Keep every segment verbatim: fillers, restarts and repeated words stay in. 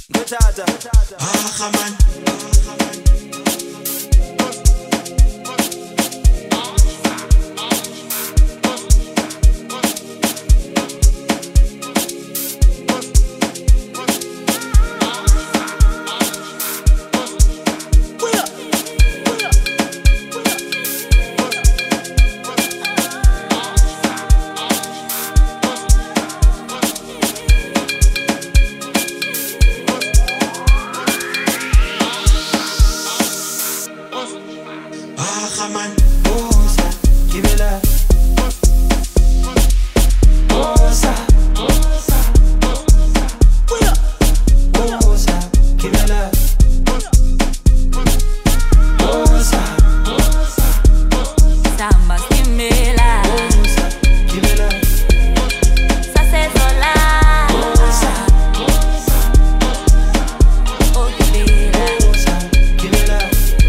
Ah, man. Man, Bosa, Kibela. Bosa, Bosa, Bosa, Kibela. Bosa, Samba Kimela. Bosa, Kibela. Sasezola. Bosa, Oh Kimela. Bosa, Kibela.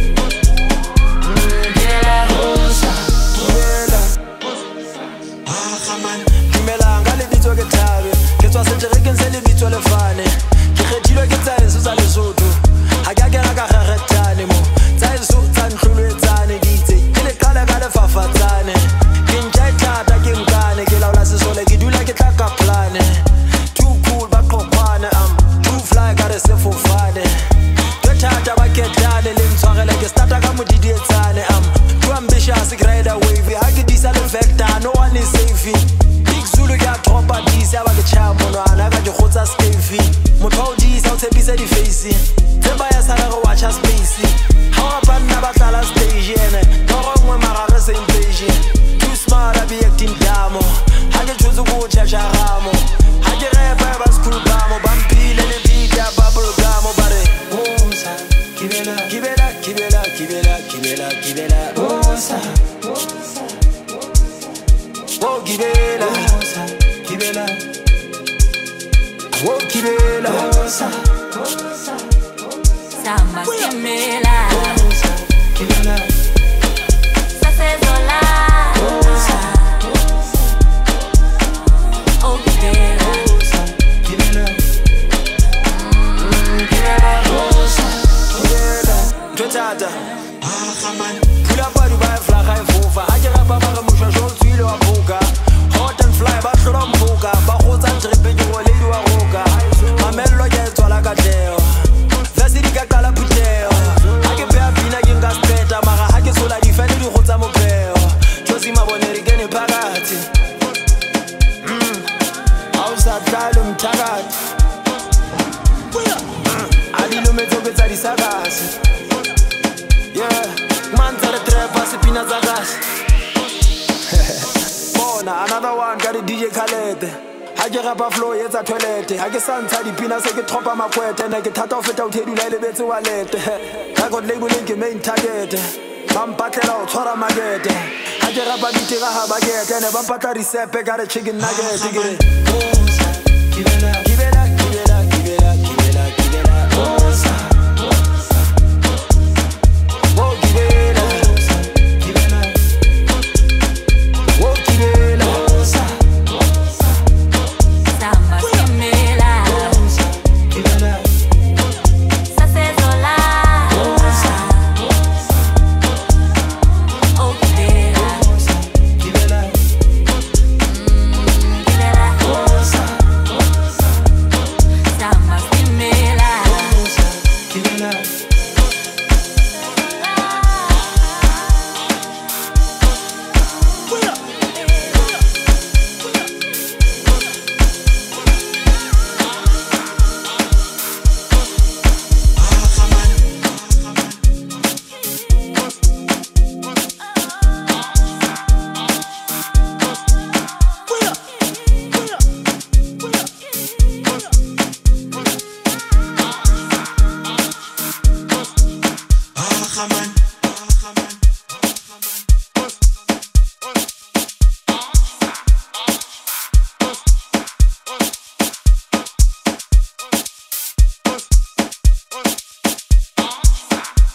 Le fane ke kgethilwe ke tsa eso tsa Lesotho ha ke a kena ka kgaretane mo tsa eso tsa nhloletsane di itse ke le qala ka lefafatsane ke ntja e tlata ke nkane ke laola sesole ke dula ke tla ka plane too cool ba qopane am too fly ka re sefofane ke thata ba ketlane le ntshwarele ke starta ka modidietsane am too ambitious ke ride wave ha ke disa le vector no one is safe big Zulu ya tropa disa ba ke cha monwana ka ke khotsa Stevie motho o disa o tshepisa di face tseba ya sala go watch space ha wa banna ba tlala stage ene no go ngwe marare same page too smart I be acting damo ha ke tshotse go chacha ramo ha ke repa ba school bamo bampile le beat ya bubble gum bare bosa kibela kibela kibela kibela kibela kibela bosa bosa oh kibela bosa kibela oh kibela bosa bosa Samba Kimela. bosa kibela Sasezola. bosa bosa Oh Kimela. bosa kibela kibela bosa kibela ntotata ah man pula pa du ba fly high fofa ha ke rapa ba re moshwashwa o tswile wa boka hot and fly ba hlola mboka ba gotsa tripe ke go le di wa roka mamello ke tswala ka teo vesi di ka qala puteo ha ke pea pina ke nka speta mara ha ke sola di fane di gotsa mopeo tsosi maboneri ke ne phakathi mm awusahlala umthakathi adilumetso ke tsa disakasi yeah manza re trepa sipina za gas bona another one got a D J Khaled ha ke rapa flow yetsa toilet ha ke santsha dipina se ke tropa makwete ne ke thata o feta o thedula le betse wallet ha got label ke main target bampatlela o tshwara market ha ke rapa ditira ha baget ne bampatla recipe ka re chicken nugget ke kibela kibela kibela kibela kibela kibela bosa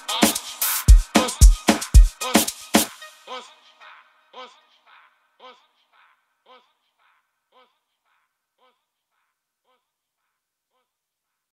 Us. Us.